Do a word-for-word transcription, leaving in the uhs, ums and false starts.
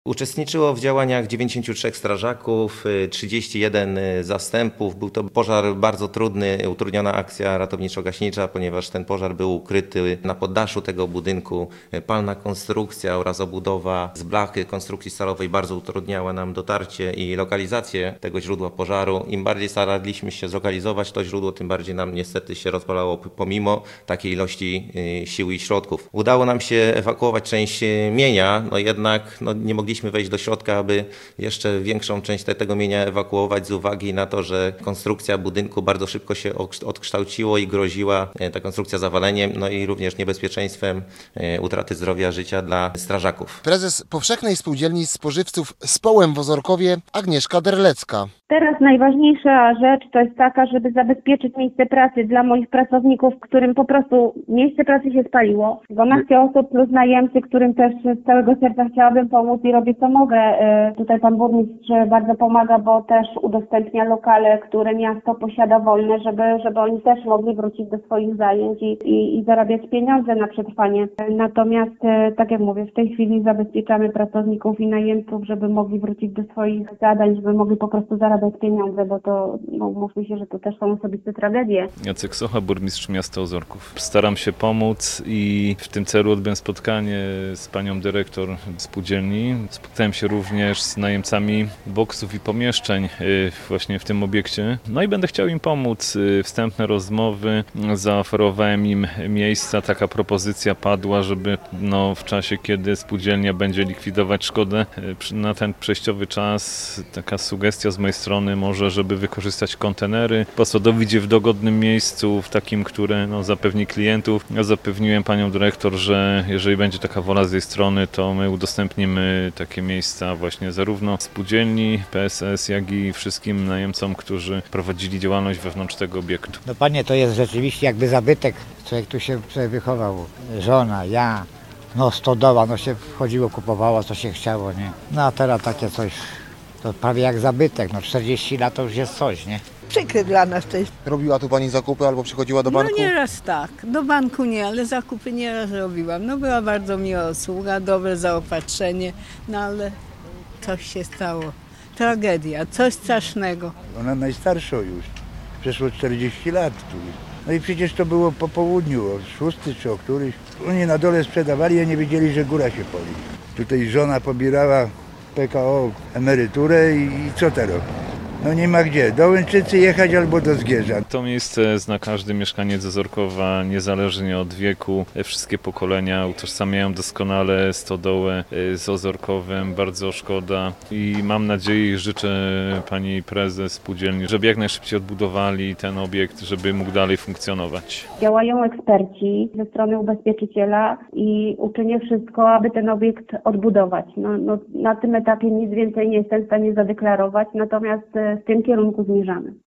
Uczestniczyło w działaniach dziewięćdziesięciu trzech strażaków, trzydziestu jeden zastępów. Był to pożar bardzo trudny, utrudniona akcja ratowniczo-gaśnicza, ponieważ ten pożar był ukryty na poddaszu tego budynku. Palna konstrukcja oraz obudowa z blachy konstrukcji stalowej bardzo utrudniała nam dotarcie i lokalizację tego źródła pożaru. Im bardziej staraliśmy się zlokalizować to źródło, tym bardziej nam niestety się rozpalało pomimo takiej ilości sił i środków. Udało nam się ewakuować część mienia, no jednak no, nie mogliśmy wejść do środka, aby jeszcze większą część tego mienia ewakuować z uwagi na to, że konstrukcja budynku bardzo szybko się odkształciło i groziła ta konstrukcja zawaleniem, no i również niebezpieczeństwem utraty zdrowia, życia dla strażaków. Prezes Powszechnej Spółdzielni Spożywców Społem w Ozorkowie Agnieszka Derlecka. Teraz najważniejsza rzecz to jest taka, żeby zabezpieczyć miejsce pracy dla moich pracowników, którym po prostu miejsce pracy się spaliło. dwanaście osób plus najemcy, którym też z całego serca chciałabym pomóc i robię co mogę. Tutaj pan burmistrz bardzo pomaga, bo też udostępnia lokale, które miasto posiada wolne, żeby, żeby oni też mogli wrócić do swoich zajęć i, i, i zarabiać pieniądze na przetrwanie. Natomiast, tak jak mówię, w tej chwili zabezpieczamy pracowników i najemców, żeby mogli wrócić do swoich zadań, żeby mogli po prostu zarabiać pieniądze, bo to, no, mówmy się, że to też są osobiste tragedie. Jacek Socha, burmistrz miasta Ozorków. Staram się pomóc i w tym celu odbyłem spotkanie z panią dyrektor spółdzielni. Spotkałem się również z najemcami boksów i pomieszczeń właśnie w tym obiekcie. No i będę chciał im pomóc. Wstępne rozmowy, zaoferowałem im miejsca. Taka propozycja padła, żeby no, w czasie, kiedy spółdzielnia będzie likwidować szkodę na ten przejściowy czas, taka sugestia z mojej strony może, żeby wykorzystać kontenery, posadowić je w dogodnym miejscu, w takim, które no, zapewni klientów. Ja zapewniłem panią dyrektor, że jeżeli będzie taka wola z jej strony, to my udostępnimy takie miejsca właśnie zarówno spółdzielni, P S S, jak i wszystkim najemcom, którzy prowadzili działalność wewnątrz tego obiektu. No panie, to jest rzeczywiście jakby zabytek. Człowiek tu się wychował. Żona, ja, no stodoła, no się wchodziło, kupowało, co się chciało, nie? No a teraz takie coś, to prawie jak zabytek, no czterdzieści lat to już jest coś, nie? Przykre dla nas to jest. Robiła tu pani zakupy albo przychodziła do banku? No nieraz tak, do banku nie, ale zakupy nieraz robiłam. No była bardzo miła obsługa, dobre zaopatrzenie, no ale coś się stało. Tragedia, coś strasznego. Ona najstarsza już, przeszło czterdzieści lat tu. No i przecież to było po południu, o szóstej czy o któryś. Oni na dole sprzedawali, a nie wiedzieli, że góra się pali. Tutaj żona pobierała P K O emeryturę i, i co teraz? No nie ma gdzie, do Łęczycy jechać albo do Zgierza. To miejsce zna każdy mieszkaniec Ozorkowa, niezależnie od wieku. Wszystkie pokolenia utożsamiają doskonale stodołę z Ozorkowem, bardzo szkoda i mam nadzieję i życzę pani prezes spółdzielni, żeby jak najszybciej odbudowali ten obiekt, żeby mógł dalej funkcjonować. Działają eksperci ze strony ubezpieczyciela i uczynię wszystko, aby ten obiekt odbudować. No, no, na tym etapie nic więcej nie jestem w stanie zadeklarować, natomiast w tym kierunku zmierzamy.